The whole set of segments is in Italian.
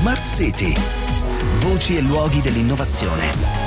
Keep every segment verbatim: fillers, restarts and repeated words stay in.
Smart City. Voci e luoghi dell'innovazione.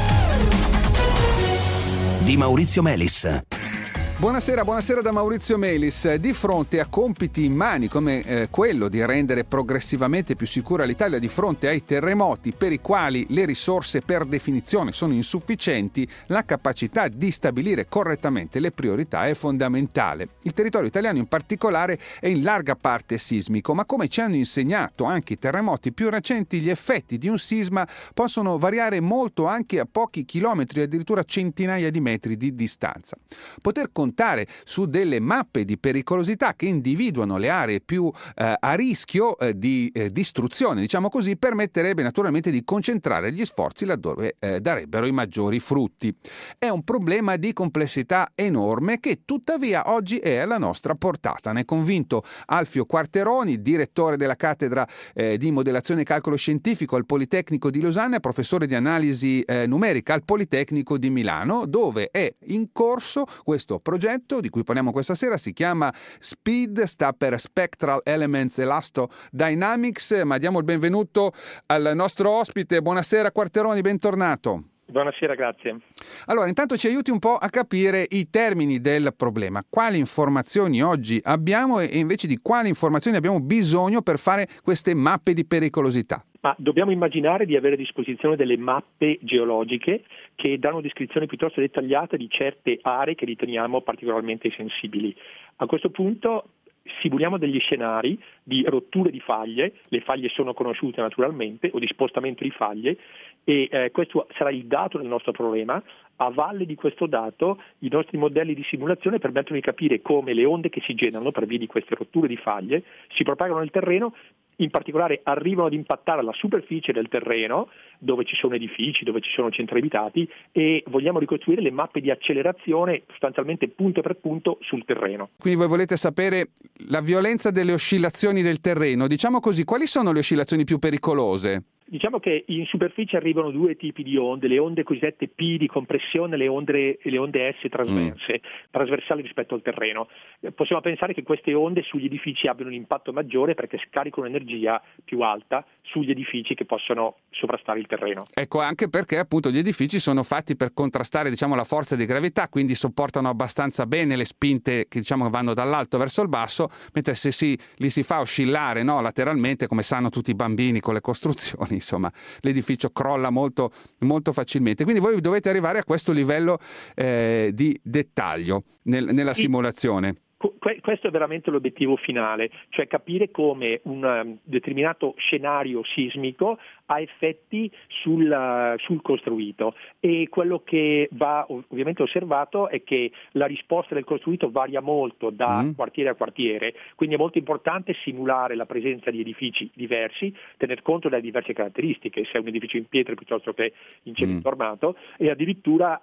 Di Maurizio Melis. Buonasera, buonasera da Maurizio Melis. Di fronte a compiti immani come eh, quello di rendere progressivamente più sicura l'Italia di fronte ai terremoti per i quali le risorse per definizione sono insufficienti, la capacità di stabilire correttamente le priorità è fondamentale. Il territorio italiano in particolare è in larga parte sismico, ma come ci hanno insegnato anche i terremoti più recenti, gli effetti di un sisma possono variare molto anche a pochi chilometri, addirittura centinaia di metri di distanza. Poter contare su delle mappe di pericolosità che individuano le aree più eh, a rischio eh, di eh, distruzione, diciamo così, permetterebbe naturalmente di concentrare gli sforzi laddove eh, darebbero i maggiori frutti. È un problema di complessità enorme che tuttavia oggi è alla nostra portata. Ne è convinto Alfio Quarteroni, direttore della cattedra eh, di modellazione e calcolo scientifico al Politecnico di Losanna e professore di analisi eh, numerica al Politecnico di Milano, dove è in corso questo progetto di cui parliamo questa sera. Si chiama SPEED, sta per Spectral Elements Elastodynamics, ma diamo il benvenuto al nostro ospite. Buonasera Quarteroni, bentornato. Buonasera, grazie. Allora, intanto ci aiuti un po' a capire i termini del problema. Quali informazioni oggi abbiamo e invece di quali informazioni abbiamo bisogno per fare queste mappe di pericolosità? Ma dobbiamo immaginare di avere a disposizione delle mappe geologiche che danno descrizioni piuttosto dettagliate di certe aree che riteniamo particolarmente sensibili. A questo punto simuliamo degli scenari di rotture di faglie, le faglie sono conosciute naturalmente, o di spostamento di faglie, e eh, questo sarà il dato del nostro problema. A valle di questo dato i nostri modelli di simulazione permettono di capire come le onde che si generano per via di queste rotture di faglie si propagano nel terreno, in particolare arrivano ad impattare la superficie del terreno dove ci sono edifici, dove ci sono centri abitati, e vogliamo ricostruire le mappe di accelerazione sostanzialmente punto per punto sul terreno. Quindi voi volete sapere la violenza delle oscillazioni del terreno. Diciamo così, quali sono le oscillazioni più pericolose? Diciamo che in superficie arrivano due tipi di onde, le onde cosiddette P di compressione e le onde, le onde S trasverse, mm. trasversali rispetto al terreno. Possiamo pensare che queste onde sugli edifici abbiano un impatto maggiore perché scaricano energia più alta sugli edifici che possono sovrastare il terreno. Ecco, anche perché appunto gli edifici sono fatti per contrastare, diciamo, la forza di gravità, quindi sopportano abbastanza bene le spinte che, diciamo, vanno dall'alto verso il basso, mentre se si, li si fa oscillare, no, lateralmente, come sanno tutti i bambini con le costruzioni, insomma, l'edificio crolla molto, molto facilmente. Quindi voi dovete arrivare a questo livello eh, di dettaglio nel, nella simulazione. Questo è veramente l'obiettivo finale, cioè capire come un um, determinato scenario sismico ha effetti sul, uh, sul costruito, e quello che va ovviamente osservato è che la risposta del costruito varia molto da mm. quartiere a quartiere, quindi è molto importante simulare la presenza di edifici diversi, tener conto delle diverse caratteristiche, se è un edificio in pietra piuttosto che in cemento mm. armato, e addirittura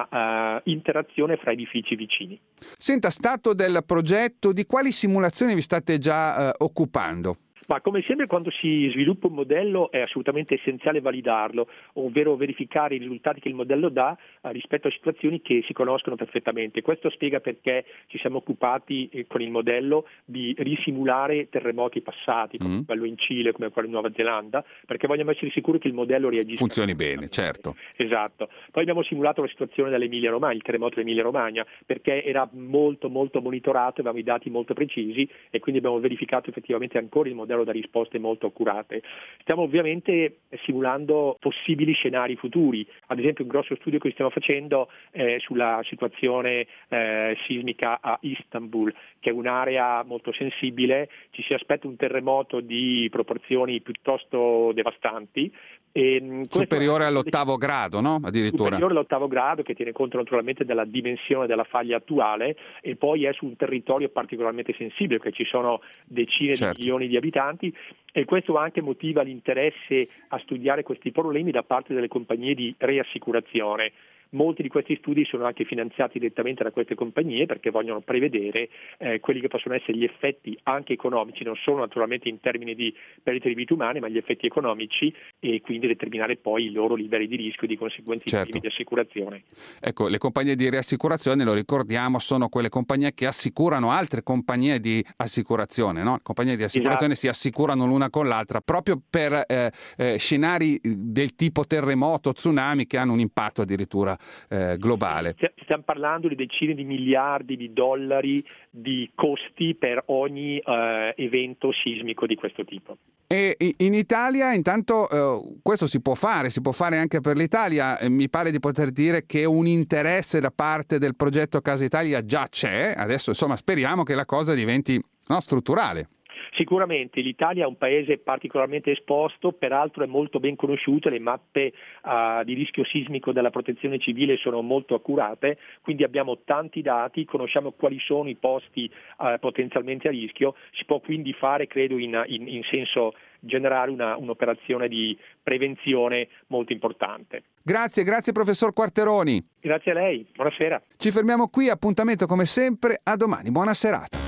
la uh, interazione fra edifici vicini. Senta, stato del progetto, di quali simulazioni vi state già eh, occupando? Ma come sempre quando si sviluppa un modello è assolutamente essenziale validarlo, ovvero verificare i risultati che il modello dà eh, rispetto a situazioni che si conoscono perfettamente. Questo spiega perché ci siamo occupati eh, con il modello di risimulare terremoti passati, come mm. quello in Cile, come quello in Nuova Zelanda, perché vogliamo essere sicuri che il modello reagisca. Funzioni bene, certo. Esatto. Poi abbiamo simulato la situazione dell'Emilia Romagna, il terremoto dell'Emilia Romagna, perché era molto molto monitorato, avevamo i dati molto precisi e quindi abbiamo verificato effettivamente ancora il modello da risposte molto accurate. Stiamo ovviamente simulando possibili scenari futuri, ad esempio un grosso studio che stiamo facendo è sulla situazione eh, sismica a Istanbul, che è un'area molto sensibile, ci si aspetta un terremoto di proporzioni piuttosto devastanti. E superiore all'ottavo grado, no? Addirittura. Superiore all'ottavo grado, che tiene conto naturalmente della dimensione della faglia attuale, e poi è su un territorio particolarmente sensibile, perché ci sono decine certo. di milioni di abitanti, e questo anche motiva l'interesse a studiare questi problemi da parte delle compagnie di riassicurazione. molti di questi studi sono anche finanziati direttamente da queste compagnie perché vogliono prevedere eh, quelli che possono essere gli effetti anche economici, non solo naturalmente in termini di perdite di vite umane, ma gli effetti economici, e quindi determinare poi i loro livelli di rischio e di conseguenti certo. primi di assicurazione. Ecco, le compagnie di riassicurazione, lo ricordiamo, sono quelle compagnie che assicurano altre compagnie di assicurazione, no? Compagnie di assicurazione esatto. si assicurano l'una con l'altra proprio per eh, eh, scenari del tipo terremoto, tsunami che hanno un impatto addirittura eh, globale. Stiamo parlando di decine di miliardi di dollari di costi per ogni eh, evento sismico di questo tipo. E in Italia intanto eh, questo si può fare, si può fare anche per l'Italia. Eh, mi pare di poter dire che un interesse da parte del progetto Casa Italia già c'è, adesso insomma speriamo che la cosa diventi no, strutturale. Sicuramente l'Italia è un paese particolarmente esposto, peraltro è molto ben conosciuto, le mappe uh, di rischio sismico della protezione civile sono molto accurate, quindi abbiamo tanti dati, conosciamo quali sono i posti uh, potenzialmente a rischio, si può quindi fare, credo, in, in, in senso generale una, un'operazione di prevenzione molto importante. Grazie, grazie professor Quarteroni. Grazie a lei, buonasera. Ci fermiamo qui, appuntamento come sempre a domani, buona serata.